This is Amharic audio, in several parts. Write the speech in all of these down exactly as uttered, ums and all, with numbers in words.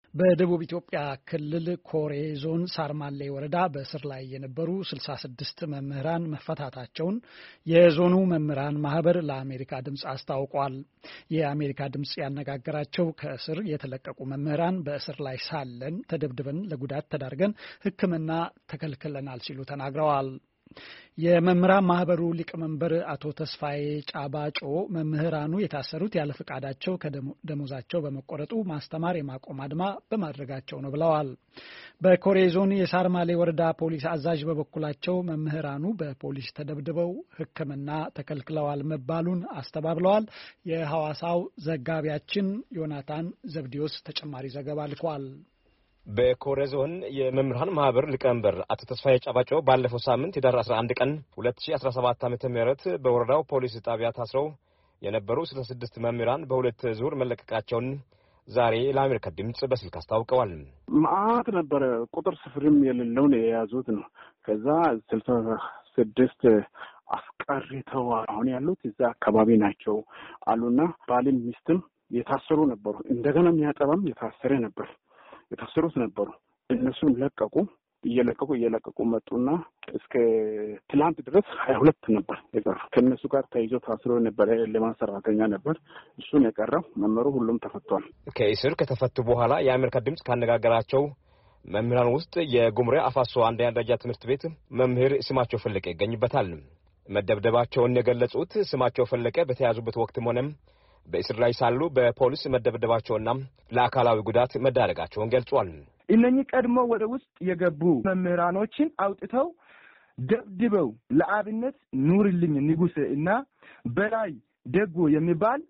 በደቡብ ኢትዮጵያ ክልል ኮሬ ዞን ሳርማሌ ወረዳ በእስር ላይ የነበሩ ስልሳ ስድስት መምህራን መፈታታቸውን የዞኑ መምህራን ማህበር ለአሜሪካ ድምጽ አስታውቋል። የአሜሪካ ድምጽ ያነጋገራቸው ከእስር የተለቀቁ መምህራን በእስር ላይ ሳለን ተደብድበን ለጉዳት ተዳርገን ሕክምና ተከልክለናል ሲሉ ተናግረዋል። የመምህራን ማህበሩ ሊቀመንበር አቶ ተስፋዬ ጫባጮ መምህራኑ የታሰሩት ያለ ፍቃዳቸው ከደሞዛቸው በመቆረጡ ማስተማር የማቆም አድማ በማድረጋቸው ነው ብለዋል። በኮሬ ዞን የሳርማሌ ወረዳ ፖሊስ አዛዥ በበኩላቸው መምህራኑ በፖሊስ ተደብድበው ሕክምና ተከልክለዋል መባሉን አስተባብለዋል። የሐዋሳው ዘጋቢያችን ዮናታን ዘብዲዮስ ተጨማሪ ዘገባ ልኳል። በኮሬ ዞን የመምህራን ማህበር ሊቀመንበር አቶ ተስፋዬ ጫባጮ ባለፈው ሳምንት ህዳር አስራ አንድ ቀን ሁለት ሺህ አስራ ሰባት ዓመተ ምህረት በወረዳው ፖሊስ ጣቢያ ታስረው የነበሩ ስልሳ ስድስት መምህራን በሁለት ዙር መለቀቃቸውን ዛሬ ለአሜሪካ ድምጽ በስልክ አስታውቀዋል። ማአት ነበር ቁጥር ስፍርም የሌለውን የያዙት ነው። ከዛ ስልሳ ስድስት አስቀርተው አሁን ያሉት እዛ አካባቢ ናቸው አሉና ባልም ሚስትም የታሰሩ ነበሩ። እንደገና የሚያጠባም የታሰረ ነበር የታሰሩት ነበሩ። እነሱም ለቀቁ እየለቀቁ እየለቀቁ መጡና እስከ ትላንት ድረስ ሀያ ሁለት ነበር የቀረው። ከነሱ ጋር ተይዞ ታስሮ ነበር ለማን ሰራተኛ ነበር እሱን የቀረው። መመሩ ሁሉም ተፈቷል። ከእስር ከተፈቱ በኋላ የአሜሪካ ድምጽ ካነጋገራቸው መምህራን ውስጥ የጉምሬ አፋሶ አንደኛ ደረጃ ትምህርት ቤት መምህር ስማቸው ፈለቀ ይገኝበታል። መደብደባቸውን የገለጹት ስማቸው ፈለቀ በተያዙበት ወቅትም ሆነም በእስር ላይ ሳሉ በፖሊስ መደብደባቸውና ለአካላዊ ጉዳት መዳረጋቸውን ገልጿል። እነኚህ ቀድሞ ወደ ውስጥ የገቡ መምህራኖችን አውጥተው ደብድበው ለአብነት ኑርልኝ ንጉስ እና በላይ ደጉ የሚባል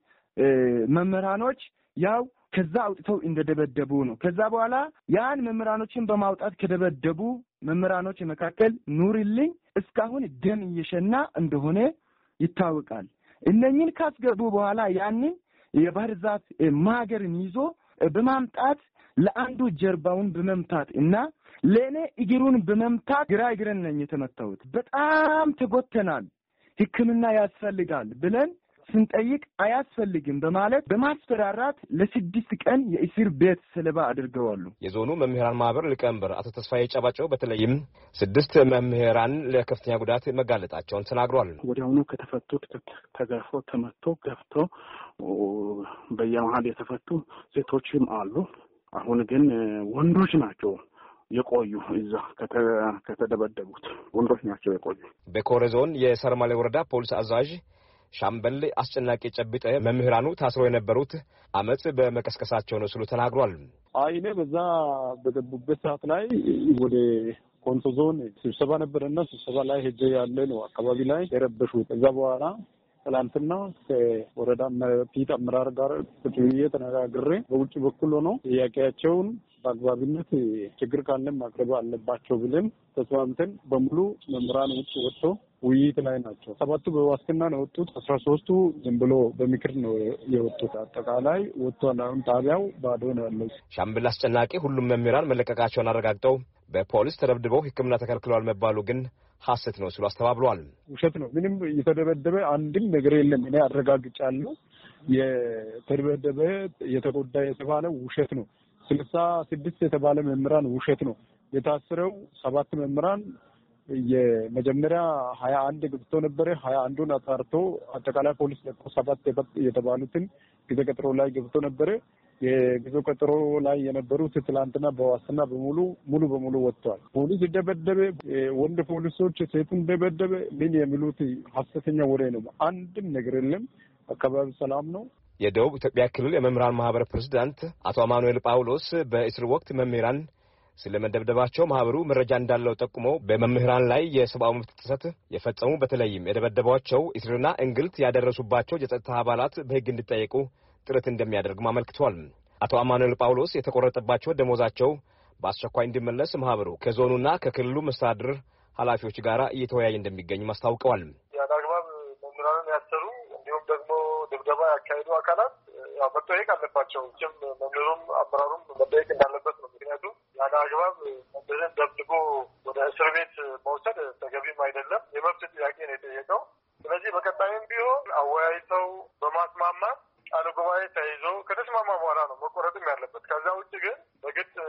መምህራኖች ያው ከዛ አውጥተው እንደደበደቡ ነው። ከዛ በኋላ ያን መምህራኖችን በማውጣት ከደበደቡ መምህራኖች መካከል ኑርልኝ እስካሁን ደም እየሸና እንደሆነ ይታወቃል። እነኚህን ካስገቡ በኋላ ያንን የባህር ዛፍ ማገርን ይዞ በማምጣት ለአንዱ ጀርባውን በመምታት እና ለኔ እግሩን በመምታት ግራ እግረን ነኝ የተመታሁት። በጣም ተጎተናል፣ ሕክምና ያስፈልጋል ብለን ስንጠይቅ አያስፈልግም በማለት በማስፈራራት ለስድስት ቀን የእስር ቤት ሰለባ አድርገዋል። የዞኑ መምህራን ማህበር ሊቀመንበር አቶ ተስፋዬ ጫባጮ በተለይም ስድስት መምህራን ለከፍተኛ ጉዳት መጋለጣቸውን ተናግሯል። ወዲያውኑ ከተፈቱት ተገርፎ ተመቶ ገፍቶ በየመሃል የተፈቱ ሴቶችም አሉ። አሁን ግን ወንዶች ናቸው የቆዩ እዛ ከተደበደቡት ወንዶች ናቸው የቆዩ። በኮሬ ዞን የሳርማሌ ወረዳ ፖሊስ አዛዥ ሻምበል አስጨናቂ ጨብጠ መምህራኑ ታስሮ የነበሩት አመጽ በመቀስቀሳቸው ነው ሲሉ ተናግሯል። አይኔ በዛ በገቡበት ሰዓት ላይ ወደ ኮንሶ ዞን ስብሰባ ነበርና ስብሰባ ላይ ሄጄ ያለ ነው አካባቢ ላይ የረበሹት። ከዛ በኋላ ትላንትና ከወረዳ ፒት አመራር ጋር ቁጥጥር ተነጋግሬ በውጭ በኩል ሆኖ ጥያቄያቸውን በአግባብነት ችግር ካለ ማቅረብ አለባቸው ብለን ተስማምተን በሙሉ መምህራን ውጭ ወጥቶ ውይይት ላይ ናቸው። ሰባቱ በዋስትና ነው የወጡት። አስራ ሶስቱ ዝም ብሎ በምክር ነው የወጡት። አጠቃላይ ወጥቷል። አሁን ጣቢያው ባዶ ነው ያለው። ሻምበል አስጨናቂ ሁሉም መምህራን መለቀቃቸውን አረጋግጠው በፖሊስ ተደብድበው ሕክምና ተከልክለዋል መባሉ ግን ሐሰት ነው ሲሉ አስተባብለዋል። ውሸት ነው። ምንም የተደበደበ አንድም ነገር የለም። እኔ አረጋግጫለሁ። የተደበደበ የተጎዳ የተባለ ውሸት ነው። ስልሳ ስድስት የተባለ መምህራን ውሸት ነው። የታሰረው ሰባት መምህራን የመጀመሪያ ሀያ አንድ ገብቶ ነበር። ሀያ አንዱን አጣርቶ አጠቃላይ ፖሊስ ለቆ ሰባት የተባሉትን ጊዜ ቀጠሮ ላይ ገብቶ ነበር። የጊዜ ቀጠሮ ላይ የነበሩት ትላንትና በዋስትና በሙሉ ሙሉ በሙሉ ወጥቷል። ፖሊስ ደበደበ፣ ወንድ ፖሊሶች ሴቱን ደበደበ ምን የሚሉት ሐሰተኛ ወሬ ነው። አንድም ነገር የለም። አካባቢ ሰላም ነው። የደቡብ ኢትዮጵያ ክልል የመምህራን ማህበር ፕሬዝዳንት አቶ አማኑኤል ጳውሎስ በእስር ወቅት መምህራን ስለመደብደባቸው ማህበሩ መረጃ እንዳለው ጠቁሞ በመምህራን ላይ የሰብአዊ መብት ጥሰት የፈጸሙ በተለይም የደበደቧቸው እስርና እንግልት ያደረሱባቸው የጸጥታ አባላት በሕግ እንዲጠየቁ ጥረት እንደሚያደርግ አመልክቷል። አቶ አማኑኤል ጳውሎስ የተቆረጠባቸው ደሞዛቸው በአስቸኳይ እንዲመለስ ማህበሩ ከዞኑና ከክልሉ መስተዳድር ኃላፊዎች ጋር እየተወያየ እንደሚገኝ አስታውቀዋል። ያዳግማብ መምህራንን ያሰሩ እንዲሁም ደግሞ ድብደባ ያካሄዱ አካላት ያው መጠየቅ አለባቸው። እም መምህሩም አመራሩም መጠየቅ እንዳለበት ነው። ምክንያቱም ያዳግማብ መምህርን ደብድቦ ወደ እስር ቤት መውሰድ ተገቢም አይደለም። የመብት ጥያቄ ነው የጠየቀው። ስለዚህ በቀጣይም ቢሆን አወያይተው በማስማማት ቃለ ጉባኤ ተይዞ ከተስማማ በኋላ ነው መቆረጥም ያለበት። ከዛ ውጭ ግን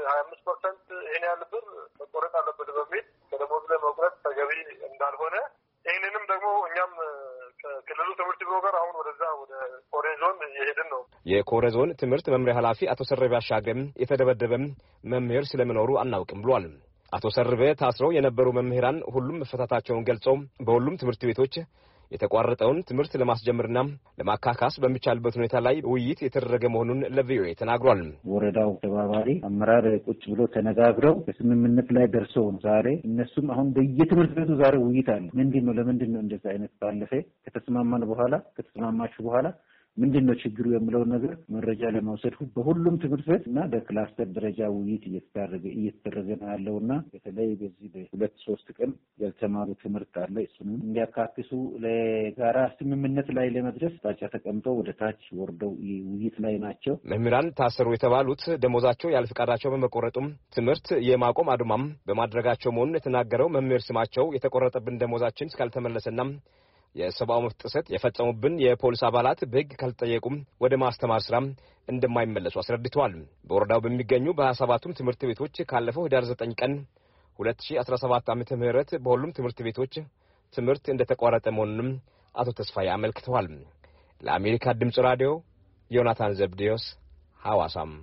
ሀያ አምስት ፐርሰንት ይሄን ያህል ብር መቆረጥ አለበት በሚል ከደሞዝ ላይ መቁረጥ ተገቢ እንዳልሆነ ይህንንም ደግሞ እኛም ከክልሉ ትምህርት ቢሮ ጋር አሁን ወደዛ ወደ ኮሬ ዞን እየሄድን ነው። የኮሬ ዞን ትምህርት መምሪያ ኃላፊ አቶ ሰርቤ አሻግሬም የተደበደበም መምህር ስለመኖሩ አናውቅም ብሏል። አቶ ሰርቤ ታስረው የነበሩ መምህራን ሁሉም መፈታታቸውን ገልጸው በሁሉም ትምህርት ቤቶች የተቋረጠውን ትምህርት ለማስጀመርና ለማካካስ በሚቻልበት ሁኔታ ላይ ውይይት የተደረገ መሆኑን ለቪኦኤ ተናግሯል። ወረዳው ተባባሪ አመራር ቁጭ ብሎ ተነጋግረው በስምምነት ላይ ደርሰው ዛሬ እነሱም አሁን በየትምህርት ቤቱ ዛሬ ውይይት አለ። ምንድነው ለምንድን ነው እንደዛ አይነት ባለፈ ከተስማማን በኋላ ከተስማማችሁ በኋላ ምንድነው ችግሩ የሚለው ነገር መረጃ ለማውሰድ በሁሉም ትምህርት ቤት እና በክላስተር ደረጃ ውይይት እየተደረገ እየተደረገ ነው ያለውና በተለይ በዚህ በሁለት ሶስት ቀን ያልተማሩ ትምህርት አለ እሱንም እንዲያካክሱ ለጋራ ስምምነት ላይ ለመድረስ ታጫ ተቀምጠው ወደ ታች ወርደው ውይይት ላይ ናቸው። መምህራን ታሰሩ የተባሉት ደሞዛቸው ያለ ፍቃዳቸው በመቆረጡም ትምህርት የማቆም አድማም በማድረጋቸው መሆኑን የተናገረው መምህር ስማቸው የተቆረጠብን ደሞዛችን እስካልተመለሰና የሰብአዊ መብት ጥሰት የፈጸሙብን የፖሊስ አባላት በሕግ ካልተጠየቁም ወደ ማስተማር ስራ እንደማይመለሱ አስረድተዋል። በወረዳው በሚገኙ በሀያ ሰባቱም ትምህርት ቤቶች ካለፈው ህዳር ዘጠኝ ቀን ሁለት ሺህ አስራ ሰባት ዓመተ ምህረት በሁሉም ትምህርት ቤቶች ትምህርት እንደተቋረጠ መሆኑንም አቶ ተስፋዬ አመልክተዋል። ለአሜሪካ ድምጽ ራዲዮ ዮናታን ዘብዴዎስ ሐዋሳም